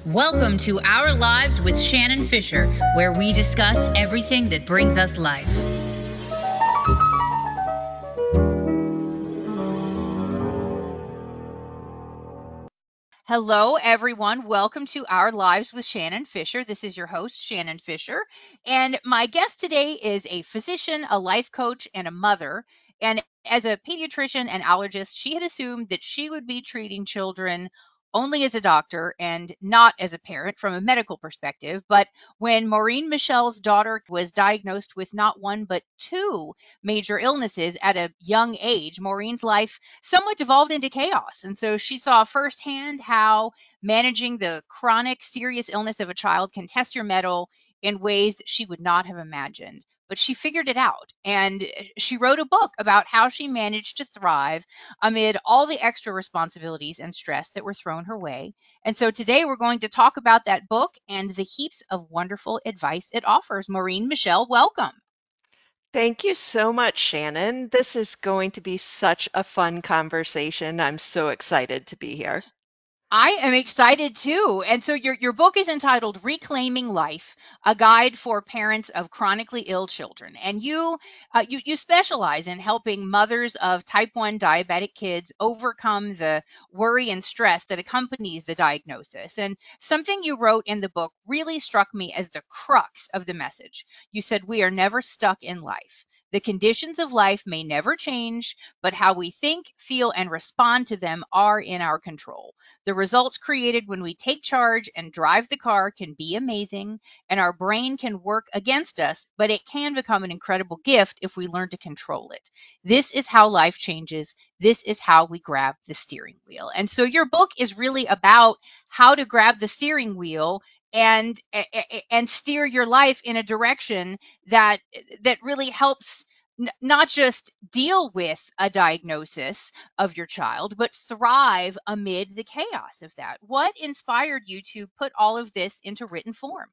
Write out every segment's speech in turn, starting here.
Welcome to Our Lives with Shannon Fisher, where we discuss everything that brings us life. Hello, everyone. Welcome to Our Lives with Shannon Fisher. This is your host, Shannon Fisher. And my guest today is a physician, a life coach, and a mother. And as a pediatrician and allergist, she had assumed that she would be treating children only as a doctor and not as a parent from a medical perspective. But when Maureen Michel's daughter was diagnosed with not one, but two major illnesses at a young age, Maureen's life somewhat devolved into chaos. And so she saw firsthand how managing the chronic, serious illness of a child can test your mettle in ways that she would not have imagined. But she figured it out. And she wrote a book about how she managed to thrive amid all the extra responsibilities and stress that were thrown her way. And so today we're going to talk about that book and the heaps of wonderful advice it offers. Maureen Michel, welcome. Thank you so much, Shannon. This is going to be such a fun conversation. I'm so excited to be here. I am excited too. And so your book is entitled Reclaiming Life: A Guide for Parents of Chronically Ill Children. And you specialize in helping mothers of type 1 diabetic kids overcome the worry and stress that accompanies the diagnosis. And something you wrote in the book really struck me as the crux of the message. You said we are never stuck in life. The conditions of life may never change, but how we think, feel, and respond to them are in our control. The results created when we take charge and drive the car can be amazing, and our brain can work against us, but it can become an incredible gift if we learn to control it. This is how life changes. This is how we grab the steering wheel. And so your book is really about how to grab the steering wheel and steer your life in a direction that really helps not just deal with a diagnosis of your child, but thrive amid the chaos of that. What inspired you to put all of this into written form?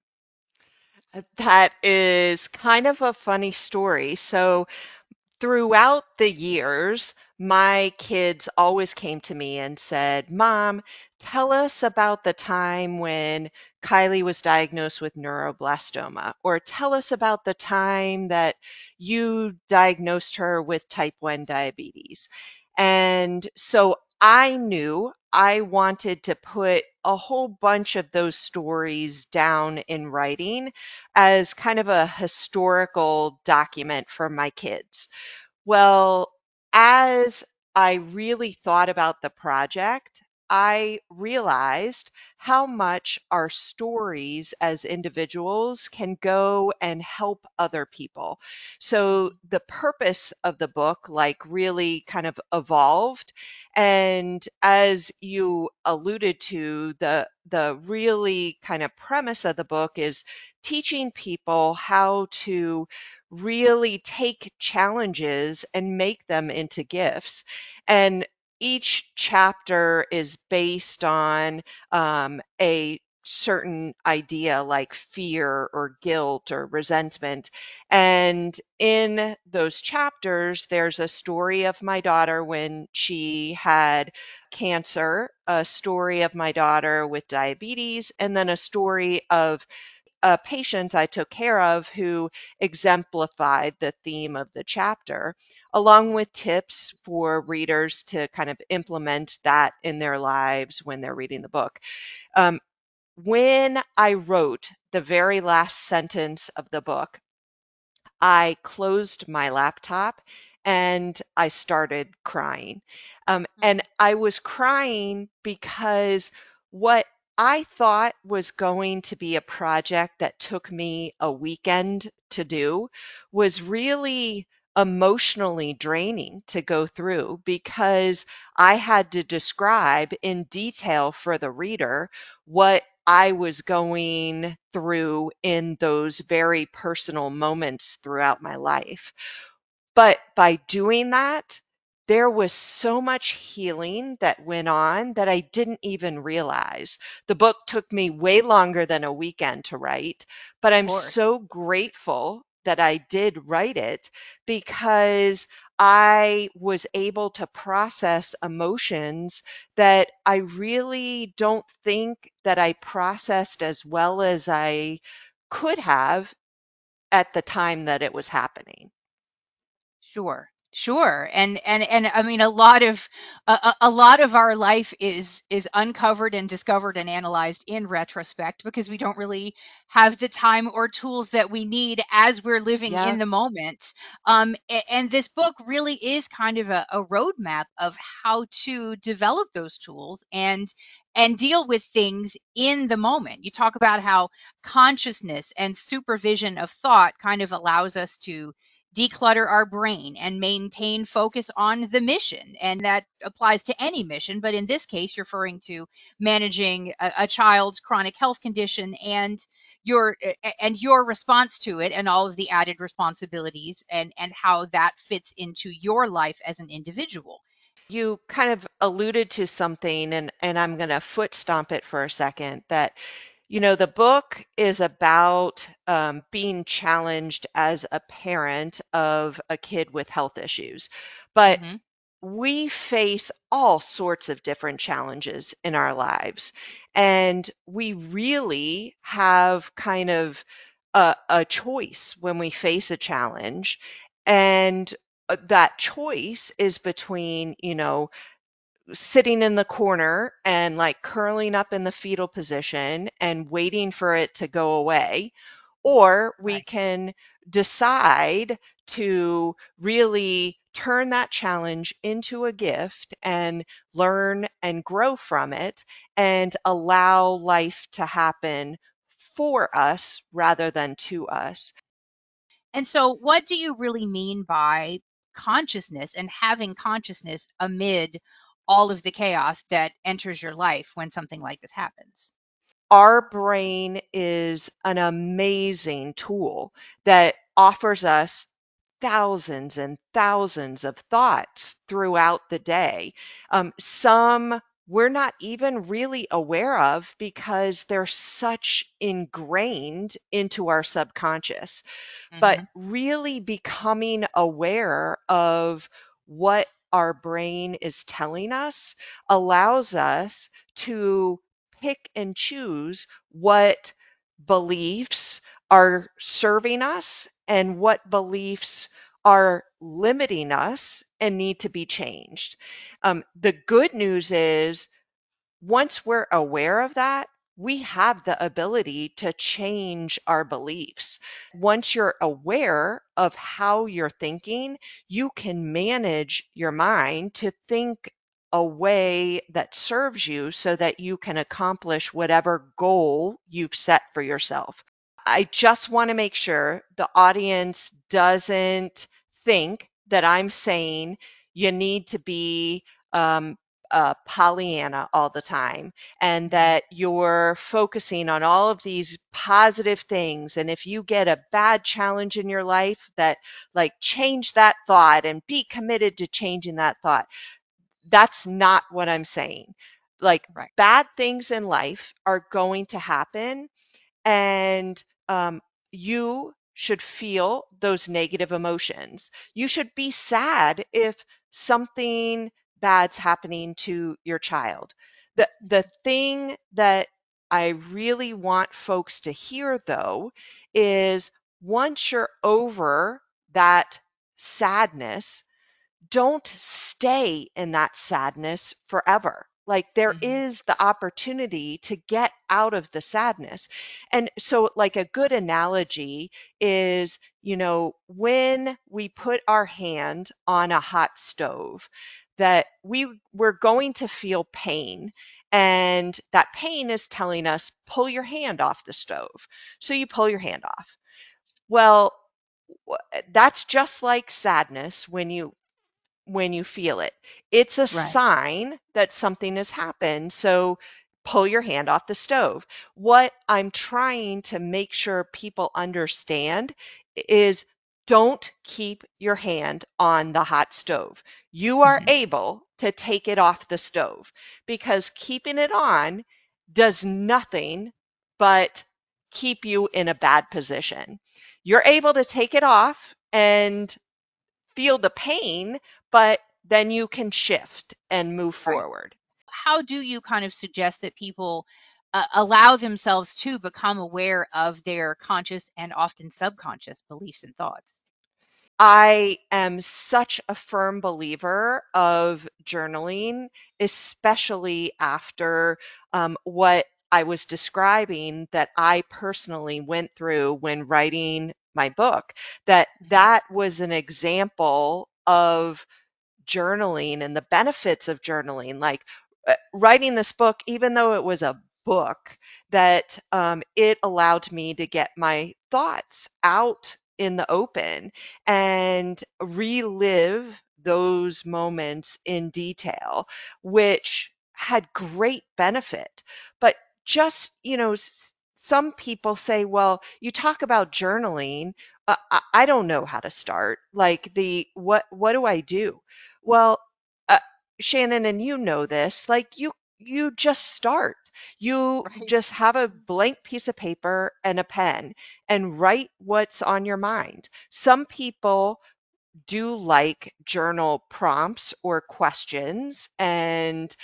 That is kind of a funny story. So, throughout the years, my kids always came to me and said, Mom, tell us about the time when Kylie was diagnosed with neuroblastoma, or tell us about the time that you diagnosed her with type 1 diabetes. And so I knew I wanted to put a whole bunch of those stories down in writing as kind of a historical document for my kids. Well, as I really thought about the project, I realized how much our stories as individuals can go and help other people. So the purpose of the book really kind of evolved. And as you alluded to, the really kind of premise of the book is teaching people how to really take challenges and make them into gifts. And each chapter is based on a certain idea like fear or guilt or resentment. And in those chapters, there's a story of my daughter when she had cancer, a story of my daughter with diabetes, and then a story of a patient I took care of who exemplified the theme of the chapter, along with tips for readers to kind of implement that in their lives when they're reading the book. Um, when I wrote the very last sentence of the book, I closed my laptop and I started crying. And I was crying because what I thought was going to be a project that took me a weekend to do was really emotionally draining to go through because I had to describe in detail for the reader what I was going through in those very personal moments throughout my life. But by doing that, there was so much healing that went on that I didn't even realize. The book took me way longer than a weekend to write, but Of I'm course. so grateful that I did write it because I was able to process emotions that I really don't think that I processed as well as I could have at the time that it was happening. Sure, sure. And I mean, a lot of our life is uncovered and discovered and analyzed in retrospect because we don't really have the time or tools that we need as we're living in Yeah. the moment. And this book really is kind of a roadmap of how to develop those tools and deal with things in the moment. You talk about how consciousness and supervision of thought kind of allows us to declutter our brain and maintain focus on the mission. And that applies to any mission, but in this case, you're referring to managing a child's chronic health condition your and your response to it and all of the added responsibilities and how that fits into your life as an individual. You kind of alluded to something, and I'm going to foot stomp it for a second, that the book is about being challenged as a parent of a kid with health issues. But Hmm. we face all sorts of different challenges in our lives. And we really have kind of a choice when we face a challenge. And that choice is between, sitting in the corner and like curling up in the fetal position and waiting for it to go away. Or we Right. can decide to really turn that challenge into a gift and learn and grow from it and allow life to happen for us rather than to us. And so, what do you really mean by consciousness and having consciousness amid all of the chaos that enters your life when something like this happens? Our brain is an amazing tool that offers us thousands and thousands of thoughts throughout the day. Some we're not even really aware of because they're such ingrained into our subconscious. But Hmm. really becoming aware of what our brain is telling us allows us to pick and choose what beliefs are serving us and what beliefs are limiting us and need to be changed. The good news is once we're aware of that, we have the ability to change our beliefs. Once you're aware of how you're thinking, you can manage your mind to think a way that serves you so that you can accomplish whatever goal you've set for yourself. I just want to make sure the audience doesn't think that I'm saying you need to be um, Pollyanna all the time and Hmm. that you're focusing on all of these positive things. And if you get a bad challenge in your life, that like change that thought and be committed to changing that thought. That's not what I'm saying. Like Right. bad things in life are going to happen and you should feel those negative emotions. You should be sad if something bad's happening to your child. The thing that I really want folks to hear though is once you're over that sadness, don't stay in that sadness forever. Like there Hmm. is the opportunity to get out of the sadness. And so, like a good analogy is, when we put our hand on a hot stove, that we're going to feel pain. And that pain is telling us, pull your hand off the stove. So you pull your hand off. Well, that's just like sadness when you feel it. It's a Right. sign that something has happened. So pull your hand off the stove. What I'm trying to make sure people understand is don't keep your hand on the hot stove. You are Hmm. able to take it off the stove because keeping it on does nothing but keep you in a bad position. You're able to take it off and feel the pain, but then you can shift and move Right. forward. How do you kind of suggest that people allow themselves to become aware of their conscious and often subconscious beliefs and thoughts? I am such a firm believer of journaling, especially after what I was describing that I personally went through when writing my book, that Mhm. that was an example of journaling and the benefits of journaling, like writing this book, even though it was a book, that it allowed me to get my thoughts out in the open and relive those moments in detail, which had great benefit. But just, some people say, well, you talk about journaling. I don't know how to start. Like what do I do? Well, uh, Shannon, and you know this, like you just start. You Right. just have a blank piece of paper and a pen and write what's on your mind. Some people do like journal prompts or questions and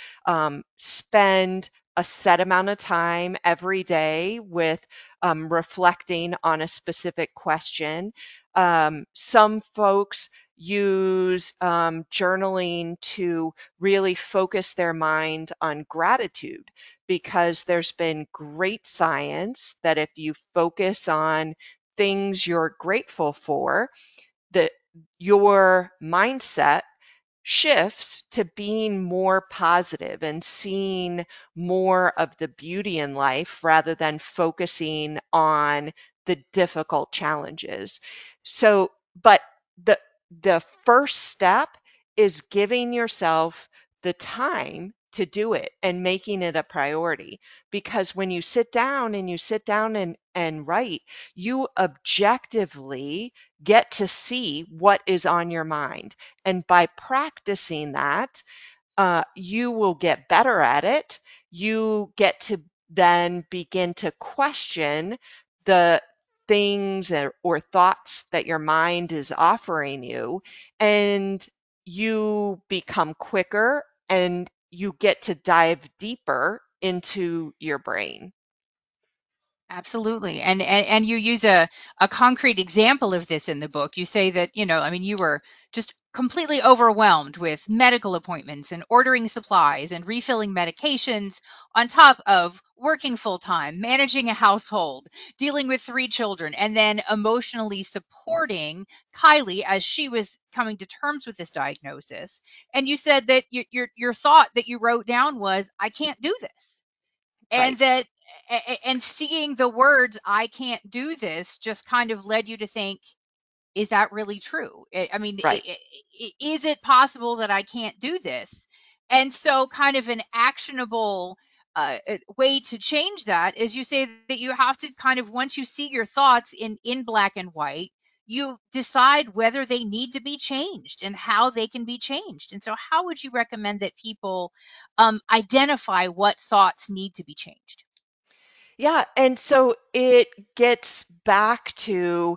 spend a set amount of time every day with reflecting on a specific question. Some folks use journaling to really focus their mind on gratitude because there's been great science that if you focus on things you're grateful for, that your mindset shifts to being more positive and seeing more of the beauty in life rather than focusing on the difficult challenges. So, but the the first step is giving yourself the time to do it and making it a priority, because when you sit down and and write, you objectively get to see what is on your mind, and by practicing that, you will get better at it. You get to then begin to question the things or thoughts that your mind is offering you, and you become quicker and you get to dive deeper into your brain. Absolutely. And you use a concrete example of this in the book. You say that, I mean, you were just completely overwhelmed with medical appointments and ordering supplies and refilling medications on top of working full time, managing a household, dealing with three children, and then emotionally supporting Kylie as she was coming to terms with this diagnosis. And you said that your thought that you wrote down was, I can't do this, and Right, that and seeing the words I can't do this just kind of led you to think, is that really true? I mean, right. is it possible that I can't do this? And so, kind of an actionable way to change that is you say that you have to kind of, once you see your thoughts in black and white, you decide whether they need to be changed and how they can be changed. And so, how would you recommend that people identify what thoughts need to be changed? Yeah, and so it gets back to,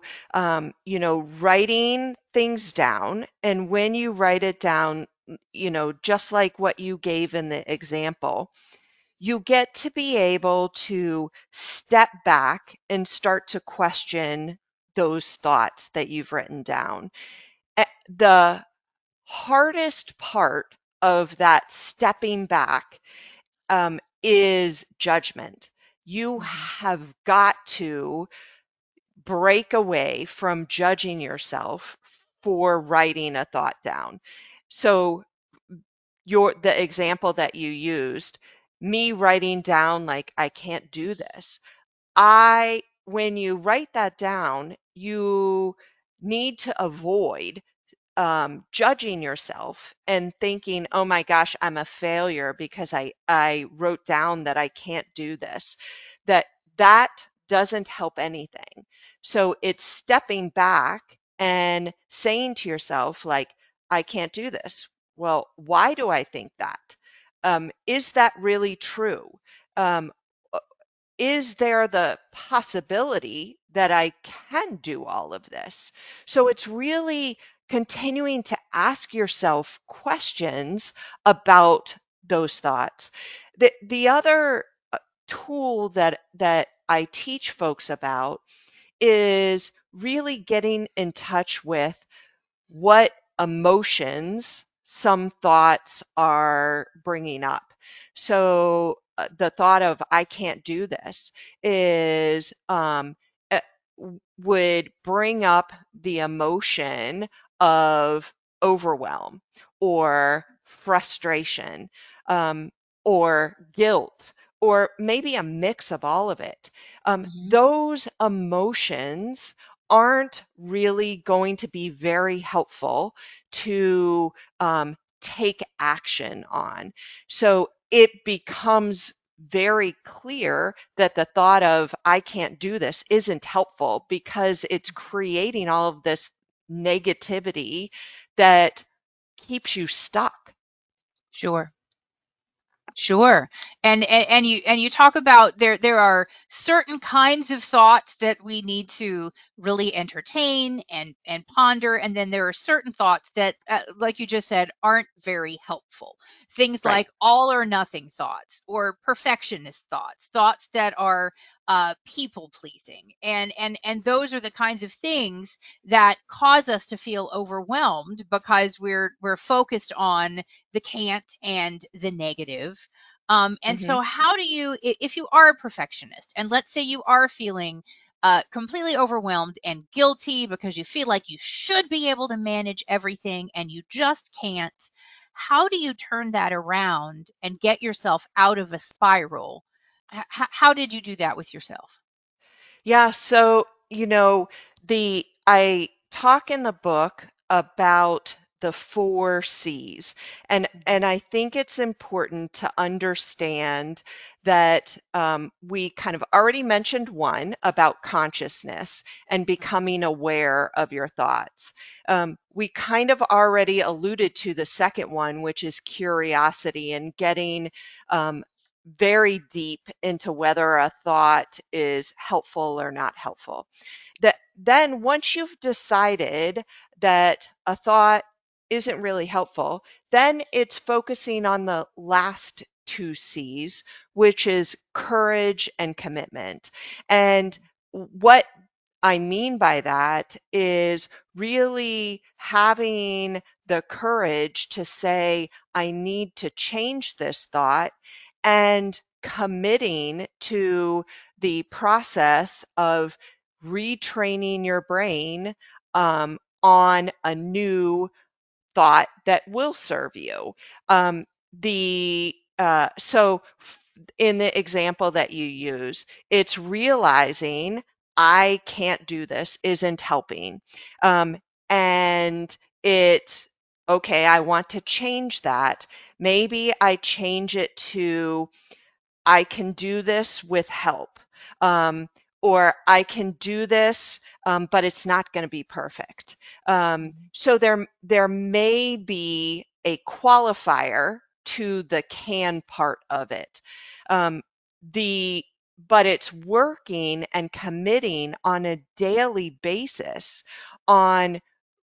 writing things down. And when you write it down, just like what you gave in the example, you get to be able to step back and start to question those thoughts that you've written down. The hardest part of that stepping back is judgment. You Mhm. have got to break away from judging yourself for writing a thought down. So the example that you used, me writing down like I can't do this. I When you write that down, you need to avoid judging yourself and thinking, oh my gosh, I'm a failure because I wrote down that I can't do this. That that doesn't help anything. So it's stepping back and saying to yourself, like, I can't do this. Well, why do I think that? Is that really true? Um, is there the possibility that I can do all of this? So it's really continuing to ask yourself questions about those thoughts. The other tool that I teach folks about is really getting in touch with what emotions some thoughts are bringing up. So the thought of I can't do this is uh, would bring up the emotion of overwhelm or frustration, um, or guilt, or maybe a mix of all of it. Mhm. Those emotions aren't really going to be very helpful to take action on. So it becomes very clear that the thought of I can't do this isn't helpful because it's creating all of this negativity that keeps you stuck. Sure. Sure. And you talk about there are certain kinds of thoughts that we need to really entertain and ponder, and then there are certain thoughts that like you just said aren't very helpful. Things Right. like all or nothing thoughts or perfectionist thoughts, thoughts that are people pleasing. And those are the kinds of things that cause us to feel overwhelmed because we're focused on the can't and the negative. And Hmm. so, how do you, if you are a perfectionist, and let's say you are feeling completely overwhelmed and guilty because you feel like you should be able to manage everything and you just can't, how do you turn that around and get yourself out of a spiral? How did you do that with yourself? Yeah, so the I talk in the book about the four C's, and I think it's important to understand that we kind of already mentioned one about consciousness and becoming aware of your thoughts. We kind of already alluded to the second one, which is curiosity and getting very deep into whether a thought is helpful or not helpful. That then once you've decided that a thought isn't really helpful, then it's focusing on the last two C's, which is courage and commitment. And what I mean by that is really having the courage to say, I need to change this thought, and committing to the process of retraining your brain on a new thought that will serve you. The so in the example that you use, it's realizing I can't do this isn't helping, um, and it's okay. I want to change that. Maybe I change it to I can do this with help. Um, or I can do this, but it's not going to be perfect. So there may be a qualifier to the can part of it. Um, the but it's working and committing on a daily basis on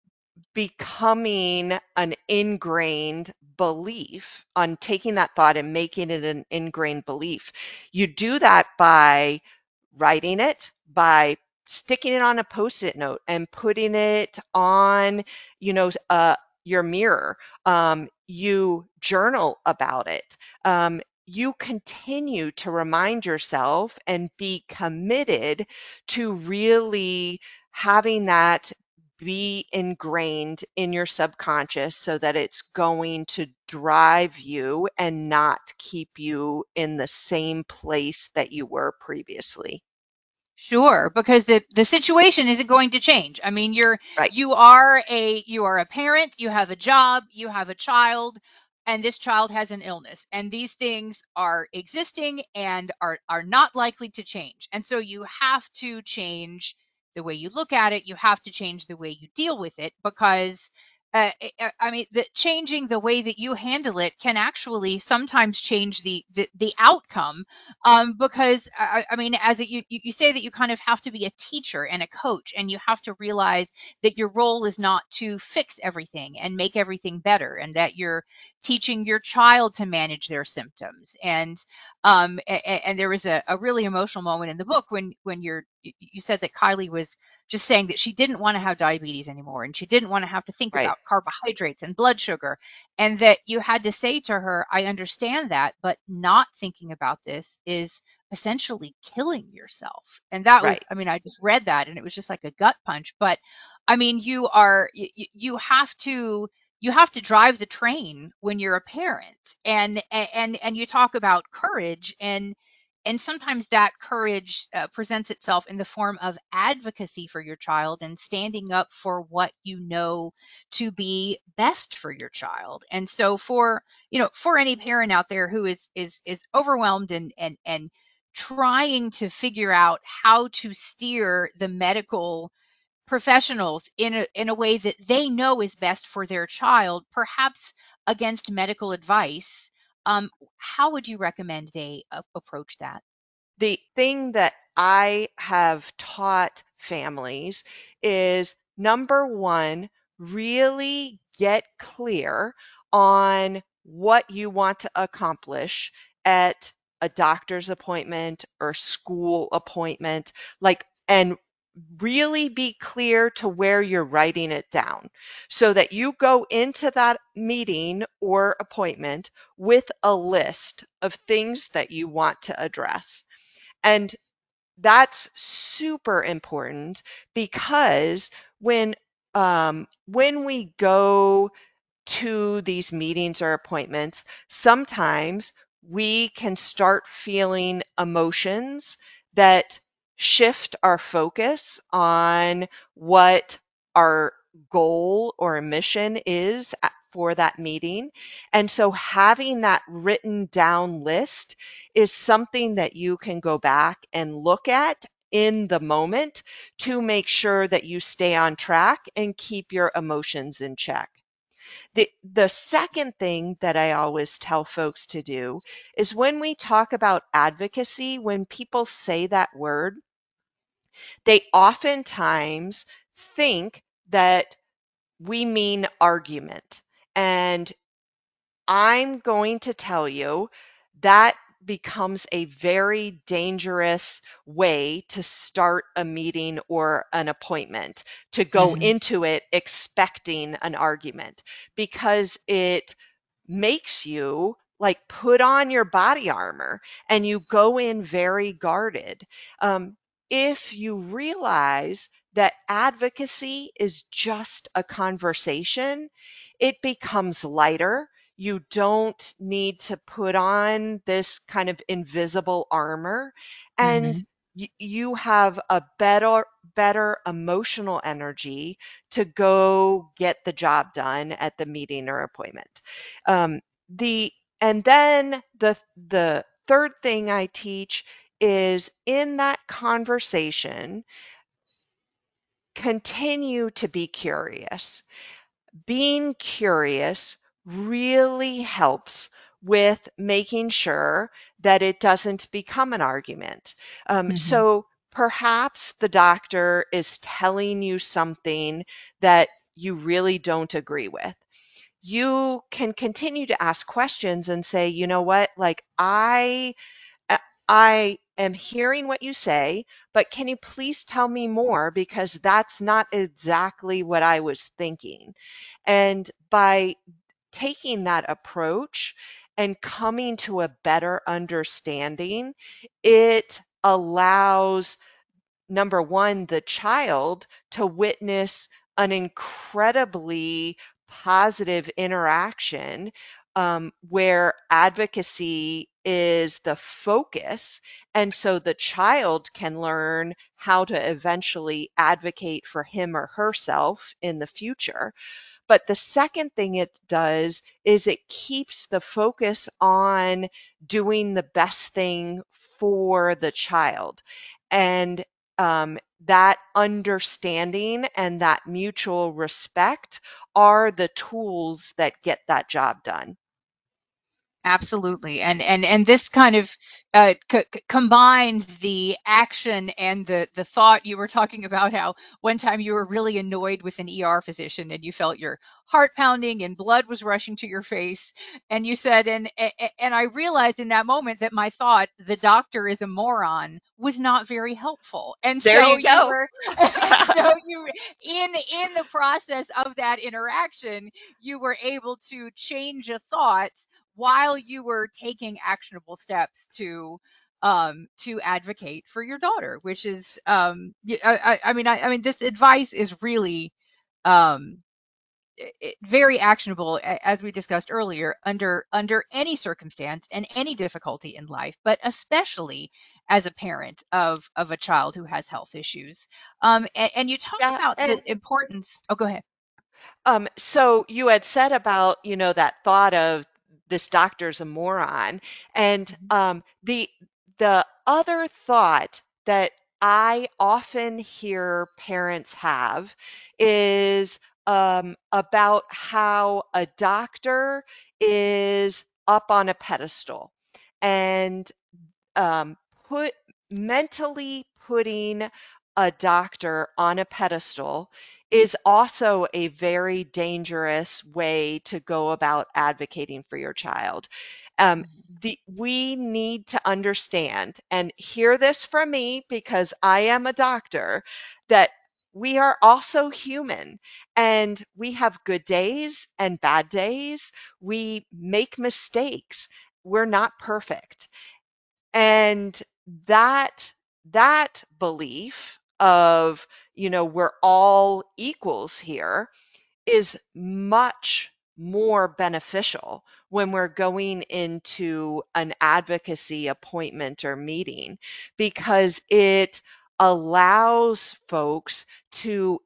becoming an ingrained belief, on taking that thought and making it an ingrained belief. You do that by writing it, by sticking it on a post-it note and putting it on, you know, your mirror. You journal about it. You continue to remind yourself and be committed to really having that be ingrained in your subconscious so that it's going to drive you and not keep you in the same place that you were previously. Sure, because the situation isn't going to change. I mean, Right. you are a parent, you have a job, you have a child, and this child has an illness. And these things are existing and are not likely to change. And so you have to change the way you look at it, you have to change the way you deal with it because I mean, that changing the way that you handle it can actually sometimes change the outcome. Because I mean, as you say that you kind of have to be a teacher and a coach, and you have to realize that your role is not to fix everything and make everything better, and that you're teaching your child to manage their symptoms. And there was a really emotional moment in the book when you said that Kylie was just saying that she didn't want to have diabetes anymore, and she didn't want to have to think Right, about carbohydrates and blood sugar, and that you had to say to her, I understand that, but not thinking about this is essentially killing yourself. And that was, right. I mean, I just read that and it was just like a gut punch. But I mean, you have to drive the train when you're a parent. And you talk about courage, and sometimes that courage presents itself in the form of advocacy for your child and standing up for what you know to be best for your child. And so for any parent out there who is overwhelmed and trying to figure out how to steer the medical professionals in a way that they know is best for their child, perhaps against medical advice, how would you recommend they approach that? The thing that I have taught families is number one, really get clear on what you want to accomplish at a doctor's appointment or school appointment, and really be clear to where you're writing it down so that you go into that meeting or appointment with a list of things that you want to address. And that's super important because when when we go to these meetings or appointments, sometimes we can start feeling emotions that shift our focus on what our goal or mission is for that meeting. And so having that written down list is something that you can go back and look at in the moment to make sure that you stay on track and keep your emotions in check. The second thing that I always tell folks to do is when we talk about advocacy, when people say that word, they oftentimes think that we mean argument. And I'm going to tell you that becomes a very dangerous way to start a meeting or an appointment, to go Mhm. into it expecting an argument, because it makes you like put on your body armor and you go in very guarded. Um, if you realize that advocacy is just a conversation, it becomes lighter. You don't need to put on this kind of invisible armor, and Mhm. you have a better emotional energy to go get the job done at the meeting or appointment. Um, the and then the third thing I teach is in that conversation, continue to be curious. Being curious really helps with making sure that it doesn't become an argument. Mhm. So perhaps the doctor is telling you something that you really don't agree with. You can continue to ask questions and say, you know what, like I am hearing what you say, but can you please tell me more? Because that's not exactly what I was thinking. And by taking that approach and coming to a better understanding, it allows, number one, the child to witness an incredibly positive interaction, where advocacy is the focus. And so the child can learn how to eventually advocate for him or herself in the future. But the second thing it does is it keeps the focus on doing the best thing for the child. And that understanding and that mutual respect are the tools that get that job done. Absolutely. And this kind of combines the action and the thought. You were talking about how one time you were really annoyed with an ER physician and you felt your heart pounding and blood was rushing to your face. And you said, and I realized in that moment that my thought, the doctor is a moron, was not very helpful. And There so you you go. were, and so you, in the process of that interaction, you were able to change a thought while you were taking actionable steps to advocate for your daughter, which is I mean this advice is really um very actionable, as we discussed earlier, under any circumstance and any difficulty in life, but especially as a parent of a child who has health issues. And you talk Yeah, about the and importance. Oh, go ahead. so you had said about, that thought of this doctor's a moron, and the other thought that I often hear parents have is about how a doctor is up on a pedestal, and um, put mentally putting a doctor on a pedestal is also a very dangerous way to go about advocating for your child. Um, we need to understand and hear this from me because I am a doctor, that we are also human and we have good days and bad days. We make mistakes. We're not perfect. And that belief of, we're all equals here is much more beneficial when we're going into an advocacy appointment or meeting, because it allows folks to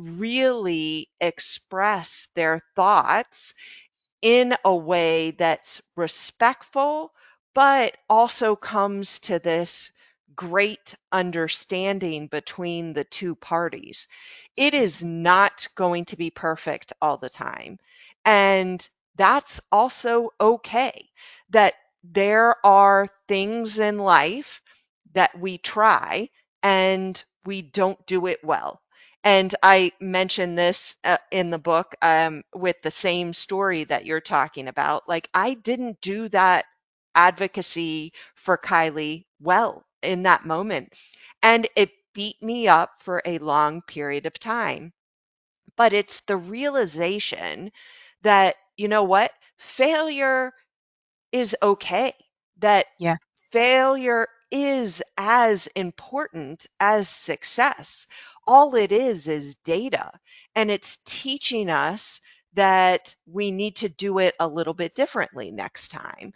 really express their thoughts in a way that's respectful, but also comes to this great understanding between the two parties. It is not going to be perfect all the time. And that's also okay. That there are things in life that we try and we don't do it well. And I mentioned this in the book, with the same story that you're talking about. Like, I didn't do that advocacy for Kylie well in that moment. And it beat me up for a long period of time. But it's the realization that, you know what? Failure is okay, that Yeah. failure is as important as success. All it is data, and it's teaching us that we need to do it a little bit differently next time.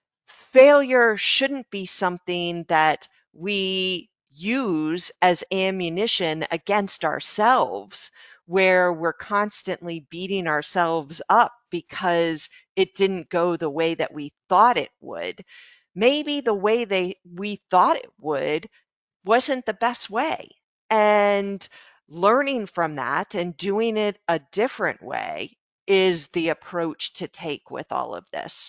Failure shouldn't be something that we use as ammunition against ourselves, where we're constantly beating ourselves up because it didn't go the way that we thought it would. Maybe the way we thought it would wasn't the best way. And learning from that and doing it a different way is the approach to take with all of this.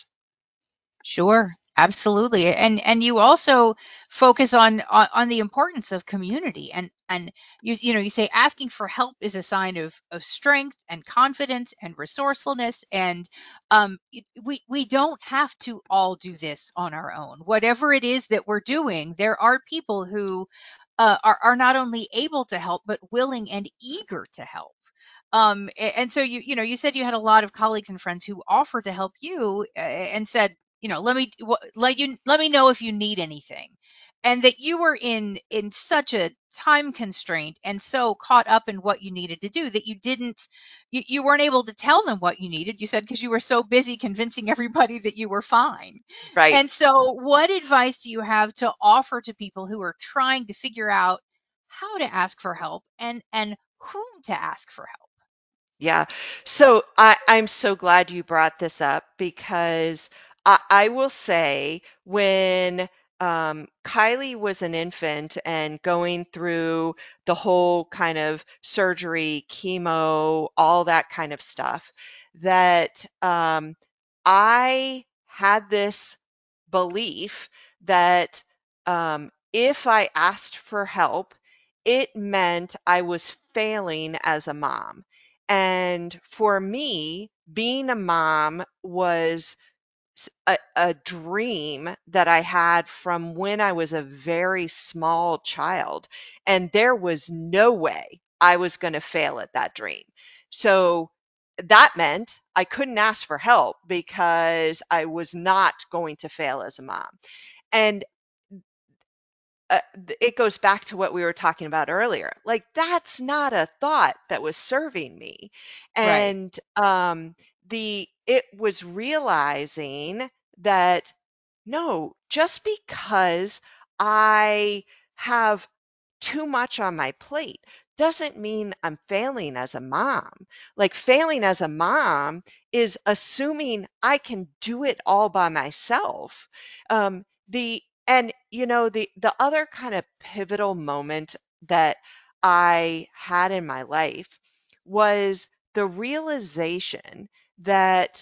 Sure, absolutely. And you also focus on the importance of community, and you say asking for help is a sign of strength and confidence and resourcefulness, and we don't have to all do this on our own. Whatever it is that we're doing, there are people who are not only able to help but willing and eager to help. And so you said you had a lot of colleagues and friends who offered to help you, and said, let me know if you need anything. And that you were in such a time constraint and so caught up in what you needed to do that you weren't able to tell them what you needed. You said because you were so busy convincing everybody that you were fine. Right. And so what advice do you have to offer to people who are trying to figure out how to ask for help and whom to ask for help? Yeah. So I'm so glad you brought this up, because I will say, when Kylie was an infant and going through the whole kind of surgery, chemo, all that kind of stuff, that I had this belief that if I asked for help, it meant I was failing as a mom. And for me, being a mom was a dream that I had from when I was a very small child. And there was no way I was going to fail at that dream. So that meant I couldn't ask for help because I was not going to fail as a mom. And it goes back to what we were talking about earlier. Like, that's not a thought that was serving me. Right. And it was realizing that no, just because I have too much on my plate doesn't mean I'm failing as a mom. Like, failing as a mom is assuming I can do it all by myself. The and the other kind of pivotal moment that I had in my life was the realization that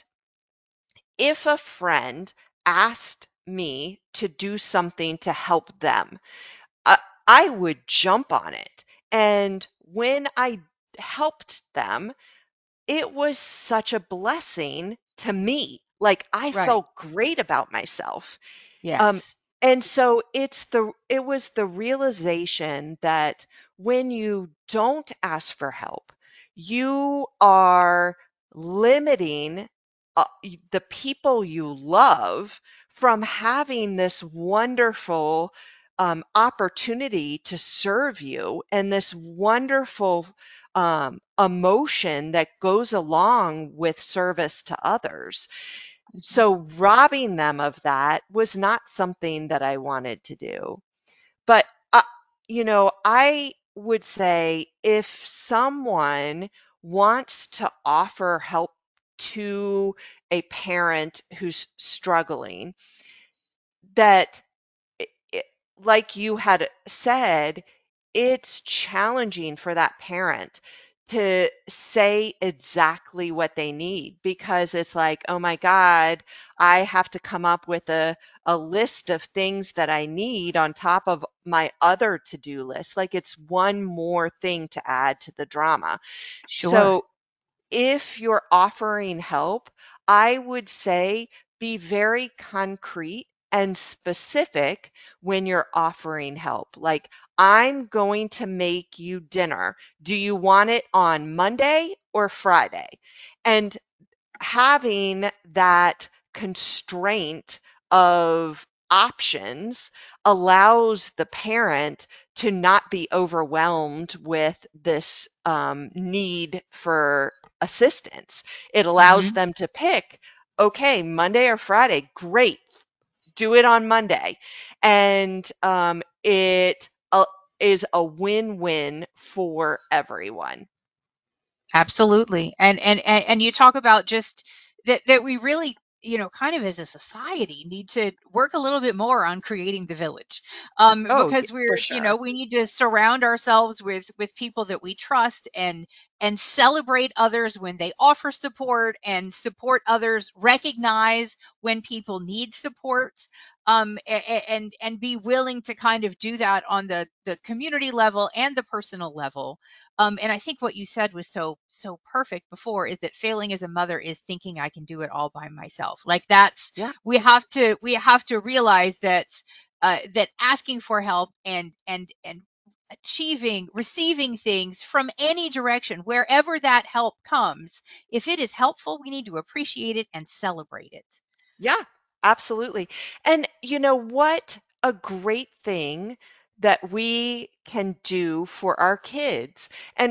if a friend asked me to do something to help them, I, I would jump on it. And when I helped them, it was such a blessing to me. Like, I Right. felt great about myself. Um, Yes. and so it was the realization that when you don't ask for help, you are limiting the people you love from having this wonderful opportunity to serve you, and this wonderful emotion that goes along with service to others. Mhm. So robbing them of that was not something that I wanted to do. But, I would say if someone wants to offer help to a parent who's struggling, that it, like you had said, it's challenging for that parent to say exactly what they need, because it's like, oh my God, I have to come up with a list of things that I need on top of my other to-do list. Like, it's one more thing to add to the drama. Sure. So if you're offering help, I would say be very concrete and specific when you're offering help. Like, I'm going to make you dinner. Do you want it on Monday or Friday? And having that constraint of options allows the parent to not be overwhelmed with this need for assistance. It allows Hmm. them to pick, okay, Monday or Friday, great, do it on Monday. And it is a win-win for everyone. Absolutely. And you talk about just that we really, kind of as a society need to work a little bit more on creating the village. Oh, yeah, Because for sure. we need to surround ourselves with people that we trust, and celebrate others when they offer support, and support others, recognize when people need support. And be willing to kind of do that on the community level and the personal level. And I think what you said was so perfect before, is that failing as a mother is thinking I can do it all by myself. Like, that's, Yeah. we have to realize that, that asking for help, and receiving things from any direction, wherever that help comes, if it is helpful, we need to appreciate it and celebrate it. Yeah, absolutely. And you know what? A great thing that we can do for our kids.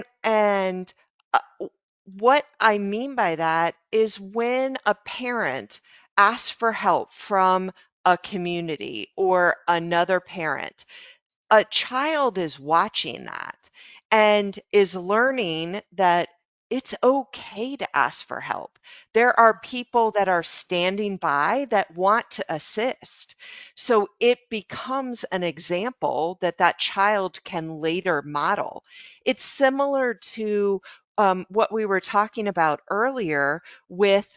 And what I mean by that is when a parent asks for help from a community or another parent, a child is watching that and is learning that it's okay to ask for help. There are people that are standing by that want to assist. So it becomes an example that that child can later model. It's similar to what we were talking about earlier with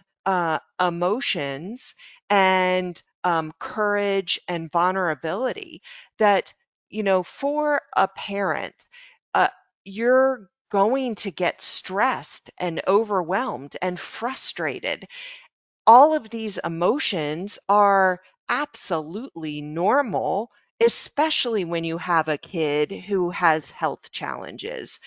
emotions and courage and vulnerability. That, for a parent, uh, you're going to get stressed and overwhelmed and frustrated. All of these emotions are absolutely normal, especially when you have a kid who has health challenges.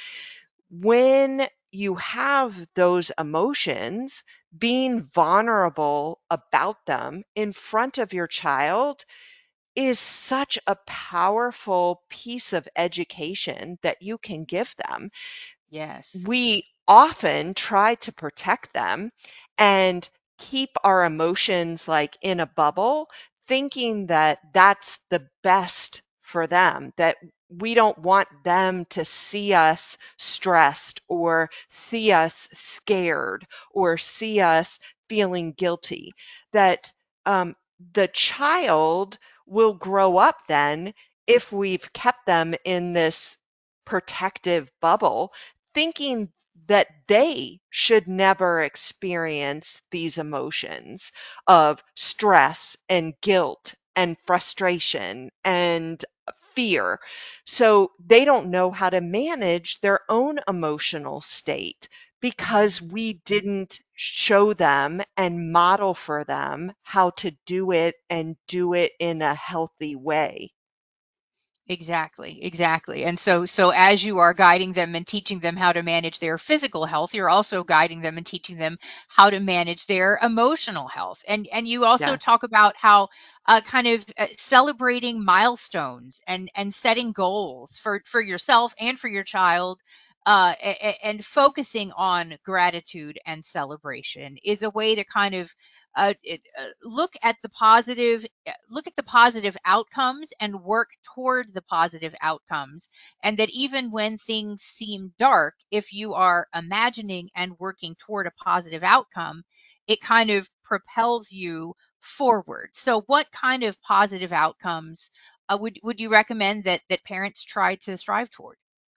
When you have those emotions, being vulnerable about them in front of your child is such a powerful piece of education that you can give them. Yes. We often try to protect them and keep our emotions like in a bubble, thinking that that's the best for them, that we don't want them to see us stressed or see us scared or see us feeling guilty. That um, the child will grow up then, if we've kept them in this protective bubble, thinking that they should never experience these emotions of stress and guilt and frustration and fear. So they don't know how to manage their own emotional state because we didn't show them and model for them how to do it and do it in a healthy way. Exactly, exactly. And so as you are guiding them and teaching them how to manage their physical health, you're also guiding them and teaching them how to manage their emotional health. And you also Yeah. talk about how kind of celebrating milestones and setting goals for yourself and for your child. And focusing on gratitude and celebration is a way to kind of look at the positive outcomes and work toward the positive outcomes, and that even when things seem dark, if you are imagining and working toward a positive outcome, it kind of propels you forward. So what kind of positive outcomes would you recommend that parents try to strive toward?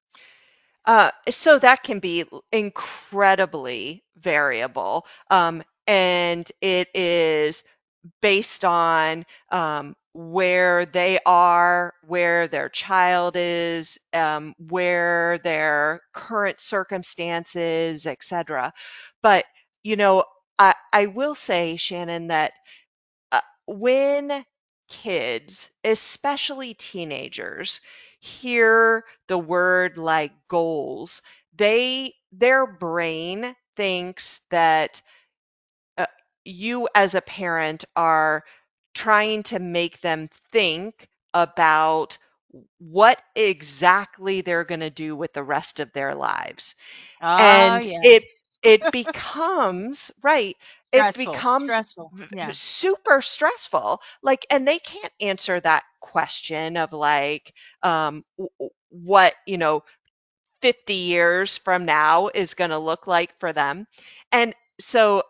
So that can be incredibly variable. And it is based on where they are, where their child is, where their current circumstances, etc. But, I will say, Shannon, that when kids, especially teenagers, hear the word like goals, their brain thinks that uh, you as a parent are trying to make them think about what exactly they're going to do with the rest of their lives. Oh, And yeah. it becomes, right, it Stressful, becomes stressful. Yeah. super stressful. Like, and they can't answer that question of like what, 50 years from now is going to look like for them. And so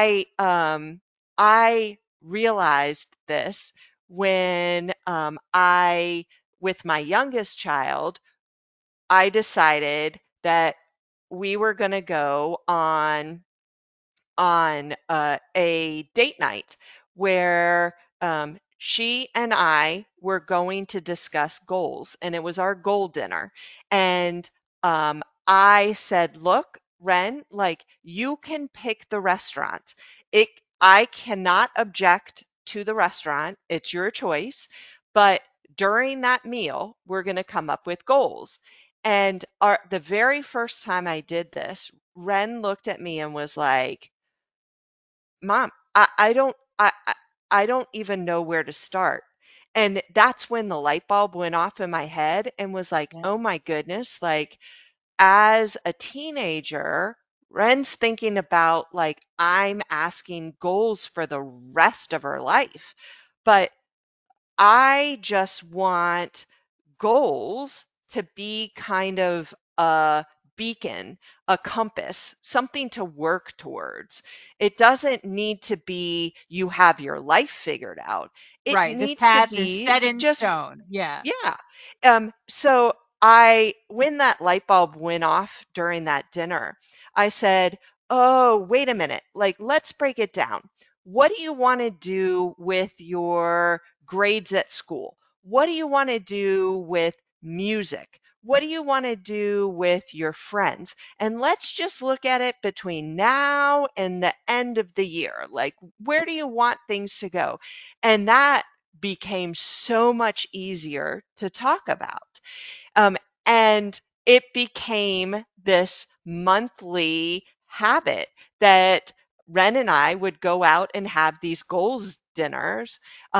I realized this when I with my youngest child, I decided that we were going to go on a date night where she and I were going to discuss goals, and it was our goal dinner. And I said, "Look, Ren, like you can pick the restaurant. It, I cannot object to the restaurant. It's your choice, but during that meal, we're going to come up with goals." And the very first time I did this, Ren looked at me and was like, Mom, I don't even know where to start. And that's when the light bulb went off in my head and was like, Yeah. oh my goodness, like as a teenager, Ren's thinking about like I'm asking goals for the rest of her life. But I just want goals to be kind of a beacon, a compass, something to work towards. It doesn't need to be you have your life figured out. It Right. This needs to path is be set in just, stone. Yeah. yeah. So when that light bulb went off during that dinner, I said, oh, wait a minute. Like, let's break it down. What do you want to do with your grades at school? What do you want to do with music? What do you want to do with your friends? And let's just look at it between now and the end of the year. Like, where do you want things to go? And that became so much easier to talk about. Um, and it became this monthly habit that Ren and I would go out and have these goals dinners.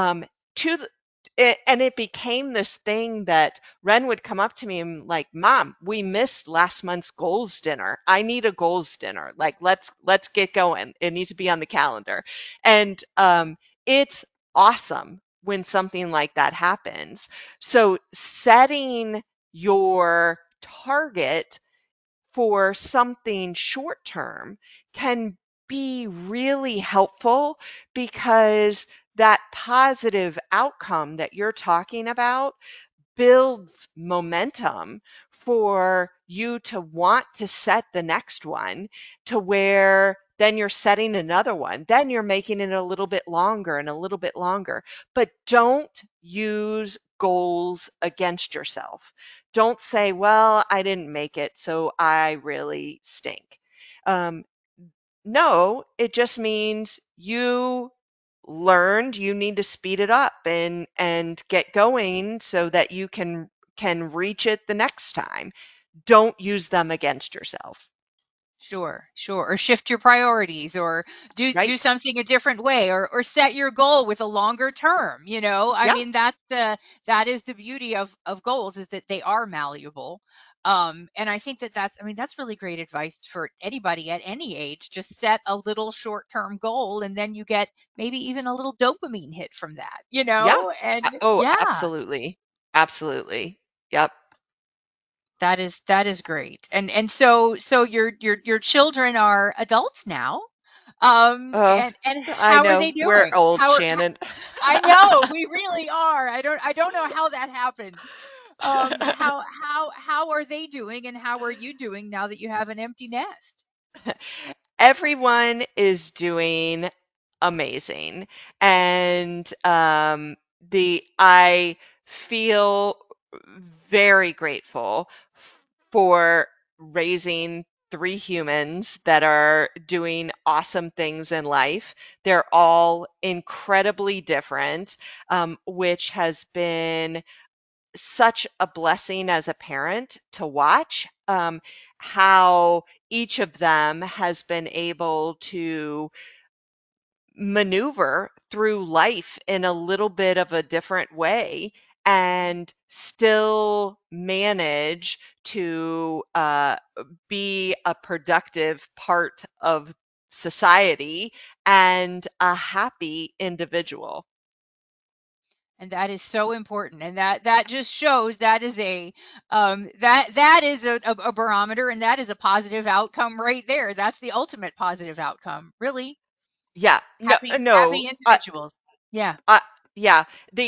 To the, and it became this thing that Ren would come up to me and like, Mom, we missed last month's goals dinner. I need a goals dinner. Like, let's get going. It needs to be on the calendar. And it's awesome when something like that happens. So setting your target for something short term can be really helpful because that positive outcome that you're talking about builds momentum for you to want to set the next one to where then you're setting another one. Then you're making it a little bit longer and a little bit longer. But don't use goals against yourself. Don't say, well, I didn't make it, so I really stink. Um, no, it just means you learned you need to speed it up and get going so that you can reach it the next time. Don't use them against yourself, Sure, sure. Or shift your priorities or do right? something a different way or set your goal with a longer term, you know? I Yeah, mean, that is the beauty of goals is that they are malleable. And I think that's I mean, that's really great advice for anybody at any age. Just set a little short-term goal and then you get maybe even a little dopamine hit from that, you yeah. know? And Oh, yeah. absolutely. Absolutely. Yep. That is great. And so your children are adults now. Oh, And I how are they know. We're doing? old, Shannon. I know we really are. I don't know how that happened. How are they doing and how are you doing now that you have an empty nest? Everyone is doing amazing. And the I feel very grateful for raising three humans that are doing awesome things in life. They're all incredibly different, which has been such a blessing as a parent to watch how each of them has been able to maneuver through life in a little bit of a different way and still manage to be a productive part of society and a happy individual. And that is so important. And that just shows that is that is a barometer and that is a positive outcome right there. That's the ultimate positive outcome, really. Yeah, no, Happy no. individuals. Yeah. Uh, yeah,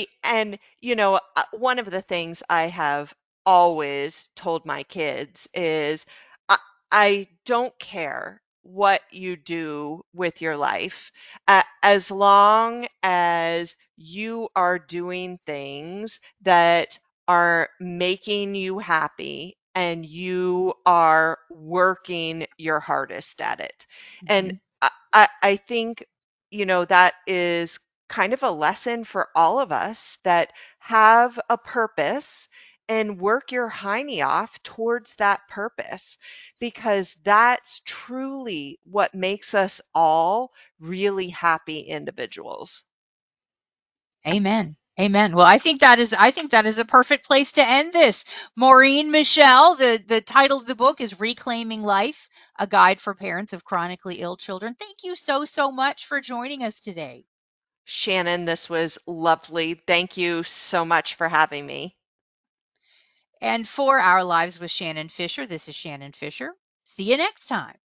one of the things I have always told my kids is I, I don't care what you do with your life, as long as you are doing things that are making you happy and you are working your hardest at it. And Mhm. I think, that is kind of a lesson for all of us that have a purpose and work your hiney off towards that purpose because that's truly what makes us all really happy individuals. Amen. Amen. Well, I think that is a perfect place to end this. Maureen Michelle, the title of the book is Reclaiming Life, a guide for parents of chronically ill children. Thank you so much for joining us today. Shannon, this was lovely. Thank you so much for having me. And for Our Lives with Shannon Fisher, this is Shannon Fisher. See you next time.